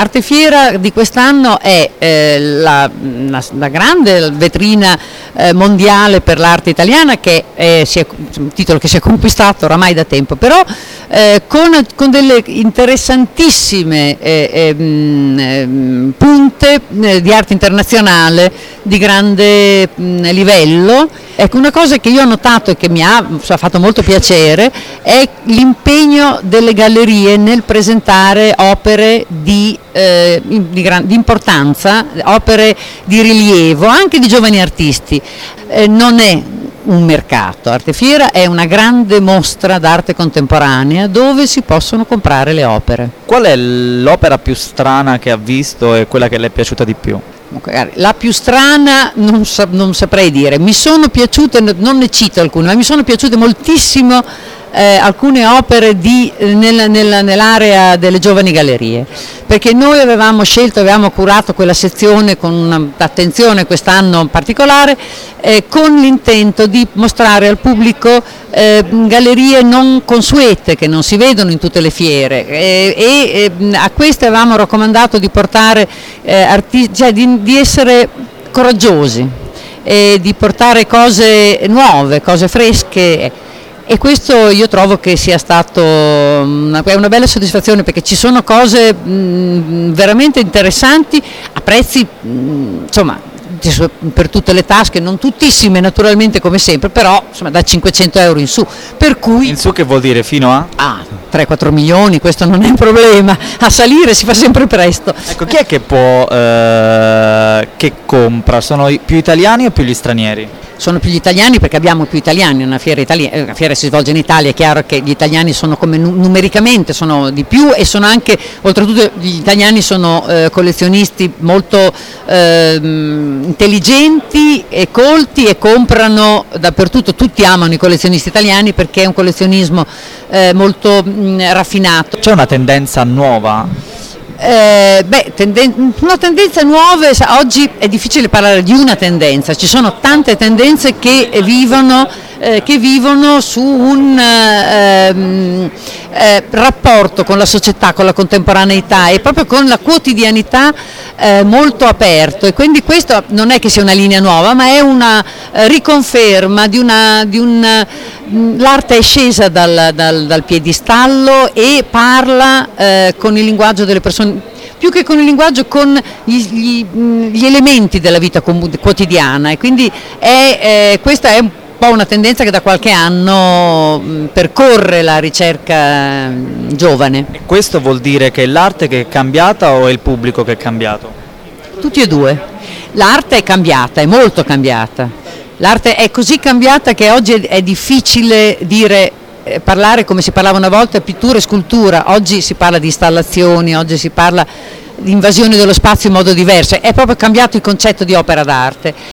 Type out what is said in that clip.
Artefiera di quest'anno è la grande vetrina mondiale per l'arte italiana, che è un titolo che si è conquistato oramai da tempo, però con delle interessantissime punte di arte internazionale di grande livello. Ecco, una cosa che io ho notato e che mi ha fatto molto piacere è l'impegno delle gallerie nel presentare opere di importanza, opere di rilievo, anche di giovani artisti. Non è un mercato, Artefiera è una grande mostra d'arte contemporanea dove si possono comprare le opere. Qual è l'opera più strana che ha visto e quella che le è piaciuta di più? La più strana non saprei dire, mi sono piaciute, non ne cito alcune, ma mi sono piaciute moltissimo alcune opere nell'area delle giovani gallerie, perché noi avevamo curato quella sezione con un'attenzione quest'anno in particolare, con l'intento di mostrare al pubblico gallerie non consuete, che non si vedono in tutte le fiere, e a queste avevamo raccomandato di portare di essere coraggiosi, di portare cose nuove, cose fresche. E questo io trovo che sia stato una bella soddisfazione, perché ci sono cose veramente interessanti a prezzi insomma per tutte le tasche, non tuttissime naturalmente come sempre, però insomma da 500 euro in su, per cui in su che vuol dire fino a? 3-4 milioni, questo non è un problema, a salire si fa sempre presto. Ecco, chi è che che compra? Sono più italiani o più gli stranieri? Sono più gli italiani, perché abbiamo più italiani, una fiera si svolge in Italia, è chiaro che gli italiani sono come numericamente sono di più, e sono anche, oltretutto gli italiani sono collezionisti molto intelligenti e colti, e comprano dappertutto. Tutti amano i collezionisti italiani perché è un collezionismo molto raffinato. C'è una tendenza nuova? Una tendenza nuova, oggi è difficile parlare di una tendenza, ci sono tante tendenze che vivono su un rapporto con la società, con la contemporaneità e proprio con la quotidianità molto aperto, e quindi questo non è che sia una linea nuova, ma è una riconferma l'arte è scesa dal piedistallo e parla con il linguaggio delle persone, più che con il linguaggio, con gli elementi della vita quotidiana, e quindi questa è un po' una tendenza che da qualche anno percorre la ricerca giovane. E questo vuol dire che è l'arte che è cambiata o è il pubblico che è cambiato? Tutti e due. L'arte è cambiata, è molto cambiata. L'arte è così cambiata che oggi è difficile parlare come si parlava una volta, pittura e scultura. Oggi si parla di installazioni, oggi si parla di invasione dello spazio in modo diverso, è proprio cambiato il concetto di opera d'arte.